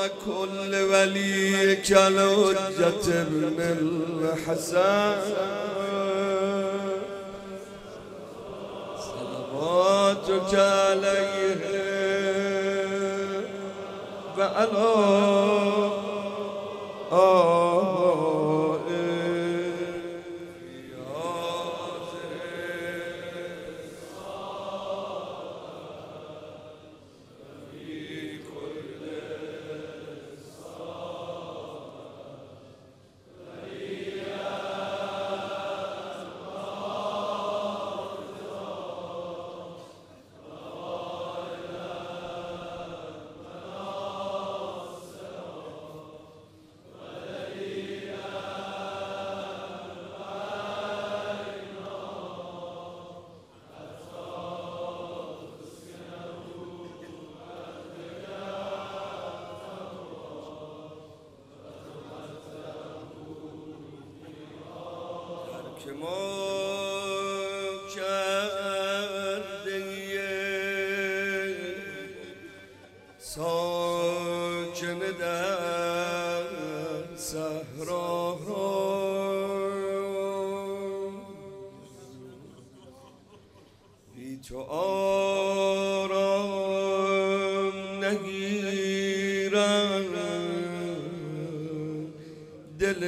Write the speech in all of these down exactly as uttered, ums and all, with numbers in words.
كل ولي كالحجة ابن الحسن صلواتك عليه وعلى آله که ما کرده ساکن در صحرا بی تو آرام نگیرم دل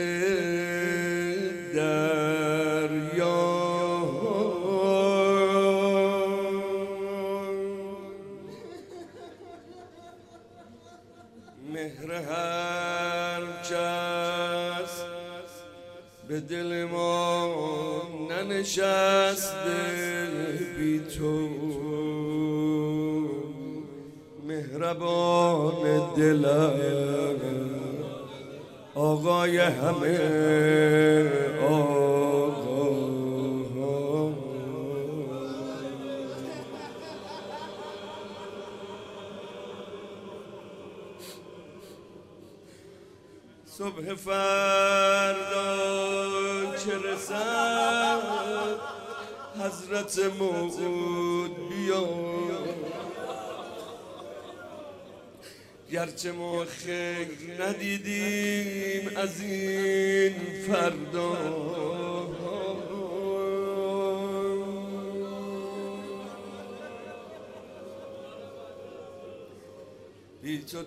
مهر هر کس به دل ما ننشسته بی تو مهربان دلم آقای همه آقا صبح فردا که رسد حضرت موعود بیا گرچه ما خیلی ندیدیم از این فردا بی تو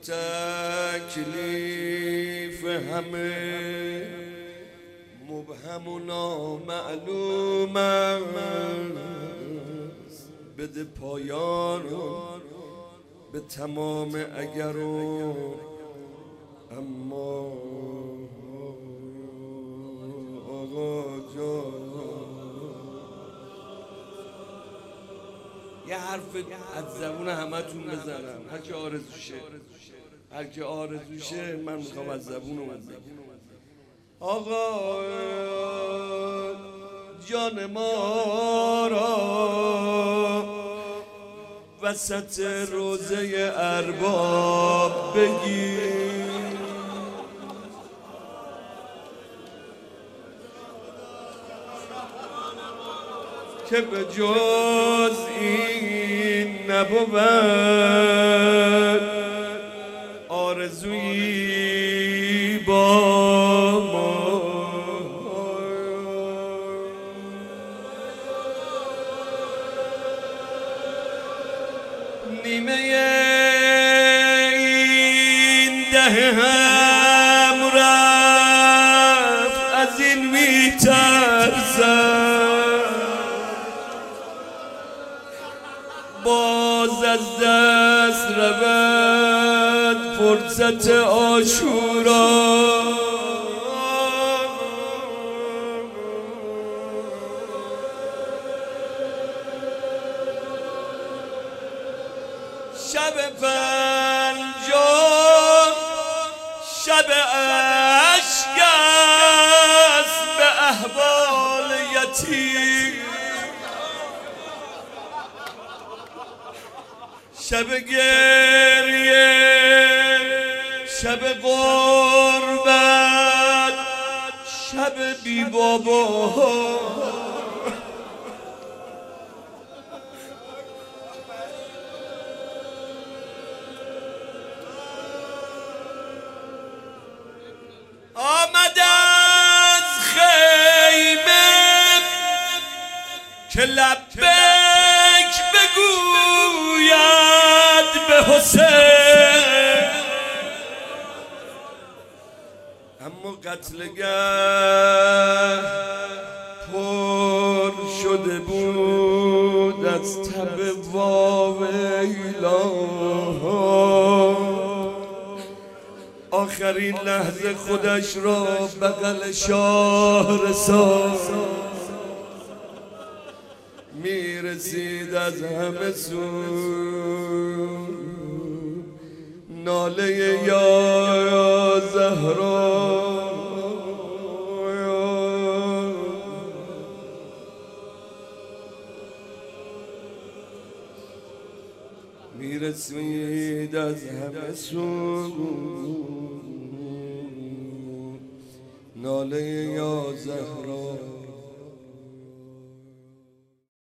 تکلیف همه مبهم و نامعلوم است بده پایان به تمام اگر و اما آقا جان یه حرف از زبون همتون بزنم هر که آرزوشه هر که آرزوشه من میخوام از زبون اون بگم آقا جان ما را وسط روزه ارباب بگیر که به جز این نبود آرزویی با ما نیمه این ده هم رفت از این میترسم باز از دست رود فرصت عاشورا شب پنجم شب اشک است به احوال یتیم شب گریه شب غربت شب بی بابا حسین، اما قتلگاه پر شده بود از تب واویلا. آخرین لحظه خودش را بغل شاه رساند، میرسید از همه سو ناله یا زهرا. میرسید از همه سو ناله یا زهرا.